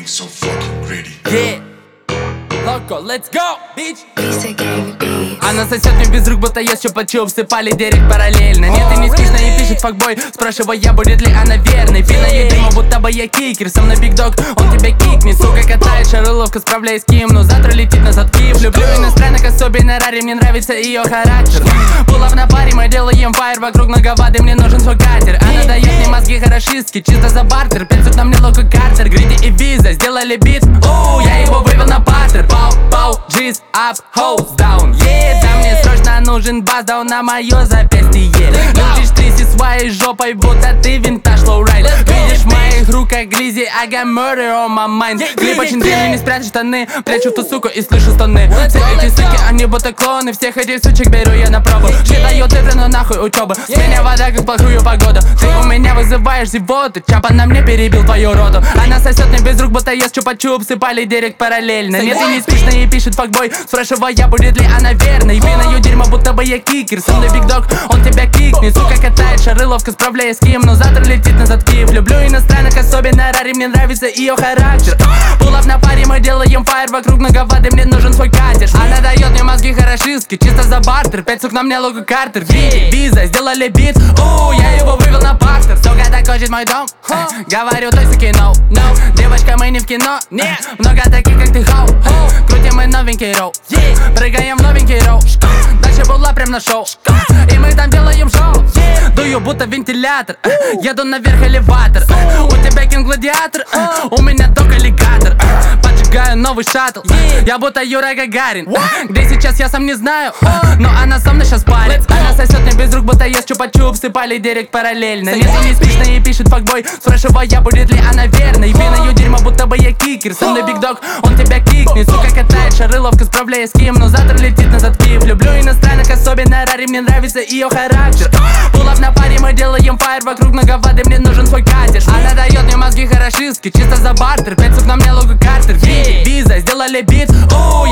being so fucking greedy. Yeah, Loco, let's go, bitch. Она сосет мне без рук, будто ест чупа-чуп, всыпали дерек параллельно. Нет, и не скучно, и пишет факбой, спрашивая, будет ли она верной. Пила ей дыма, будто бы я кикер, со мной биг дог, он тебя кикнет. Сука катает шарыловка, справляясь с кем, но завтра летит назад в Киев. Люблю иностранных, особенно Рари, мне нравится ее характер. Пулов на паре, мы делаем фаер, вокруг много воды, мне нужен свой катер. Она дает мне мозги хорошистки, чисто за бартер. 500 на мне локо картер, гриди и виза, сделали бит, я его вывел на партер. Пау, G's up, hoes down, yeah. Да мне срочно нужен бас-даун на мое запястье. Любишь тряси своей жопой, будто ты винтаж лоурайд. Видишь в моих руках глизи, I got murder on my mind. Клип очень длинный, не спрячь штаны, прячу в ту суку и слышу стоны. Все эти суки, они будто клоны, всех этих сучек беру я на пробу. Считаю цифры, но нахуй учеба, с меня вода, как плохую погоду. Ты у меня вызываешь зевоту, Чапа на мне перебил твою роду. Она сосет мне без рук, будто ест чупа-чуп, сыпали дерек параллельно. Нет, и не скучно, и пишет факбой, спрашивая, будет ли она верной. Пинаю дерьмо, будто бы я кикер, со мной биг дог, он тебя кикнет. Сука катает шарыловка, справляясь с кем, но завтра летит назад в Киев. Люблю иностранных, особенно Рари, мне нравится ее характер. Пулов на паре, мы делаем фаер, вокруг много воды, мне нужен свой катер. Она дает мне мозги хорошистки, чисто за бартер. 5 сук на мне лого картер, виза, сделали бит, я его вывел на партер. Сука так хочет мой дом, говорю той суке no. Девочка, мы не в кино, много таких, как ты, хоу. Крутим мы новенький роу, прыгаем в новенький роу. Дальше была прям на шоу, и мы там делаем шоу. Дую будто вентилятор, еду наверх элеватор. У тебя кинг-гладиатор, у меня только аллигатор. Поджигаю новый шаттл, я будто Юра Гагарин. Где сейчас я сам не знаю, но она со мной сейчас парит. Она сосет мне без рук, будто ест чупа-чуп, всыпали дерек параллельно. Нет, и не скучно, и пишет факбой, спрашивая, будет ли она верной. Пинаю дерьмо, будто бы я кикер, со мной биг дог, он тебя кикнет. Сука катает шарыловка, справляясь с кем, но завтра летит назад в Киев. Люблю иностранных, особенно Рари, мне нравится ее характер. Пулов на паре, мы делаем фаер, вокруг много воды, мне нужен свой катер. Она дает мне мозги хорошистки, чисто за бартер. 5 сук на мне лого картер, виза, сделали бит,